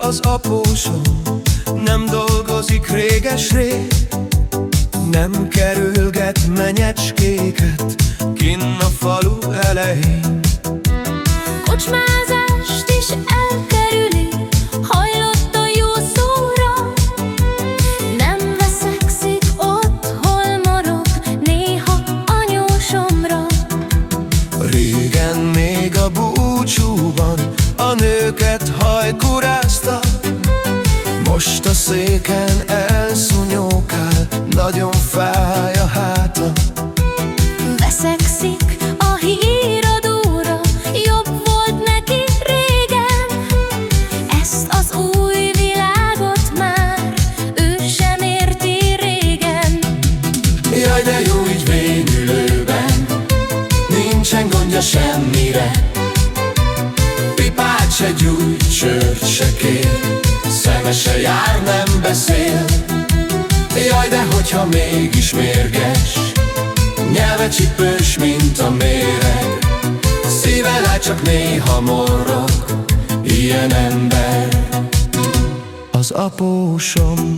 az apósom, nem dolgozik réges-rég, nem kerülget menyecskéket kinn a falu elején. Kocsmázást is elkerüli, hajlott a jó szóra. Nem veszekszik ott, hol morog, néha anyósomra. Régen még a búcsúban a nőket hajkurázta, most a széken elszúnyókál, nagyon fáj a háta. Veszekszik a híradóra, jobb volt neki régen. Ezt az új világot már ő sem érti régen. Jaj, de jó így vénülőben, nincsen gondja semmire. Pipát se gyújt, sört se kér, szeme se jár, nem beszél. Jaj, de hogyha mégis mérges, nyelve csipős, mint a méreg, szíve le csak néha morrog, ilyen ember az apósom.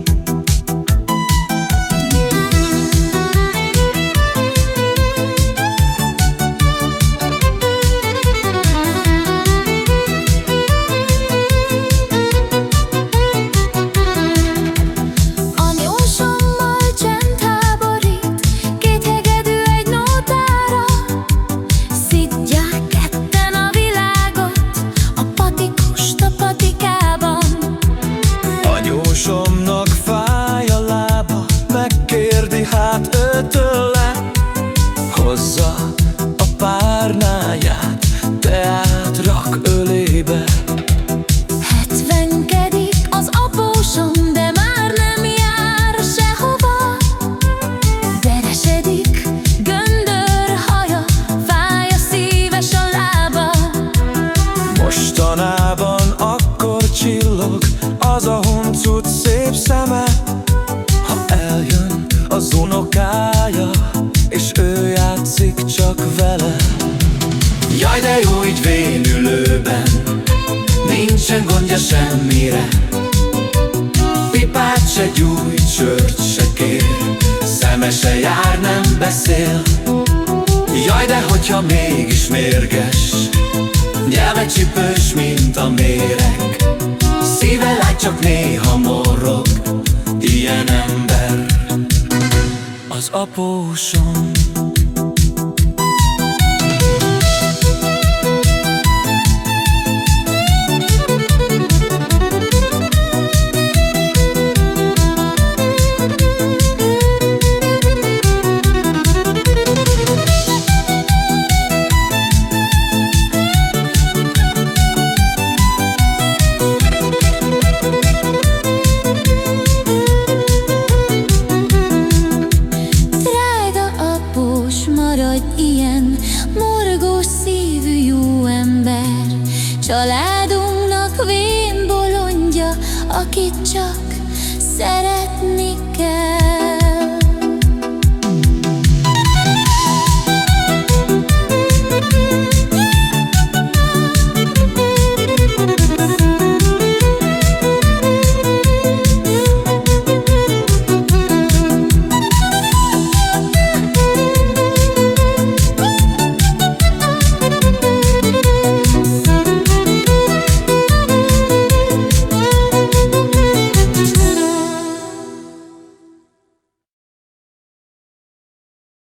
Anyósomnak fáj a lába, megkérdi hát tőle, hozza a párnáját, teát rak ölébe. Hetvenkedik az apósom, de már nem jár sehova. Veresedik göndör haja, fáj a szíves a lába. Mostanában akkor csillog az a huncut szép szeme, ha eljön az unokája, és ő játszik csak vele. Jaj, de jó így vénülőben, nincsen gondja semmire. Pipát se gyújt, sört se kér, szeme se jár, nem beszél. Jaj, de hogyha mégis mérges, nyelve csipős, mint a méreg, szíve lágy, csak néha morrog, ilyen ember az apósom. Maradj ilyen morgós szívű jó ember, családunknak vén bolondja, akit csak szeretni kell.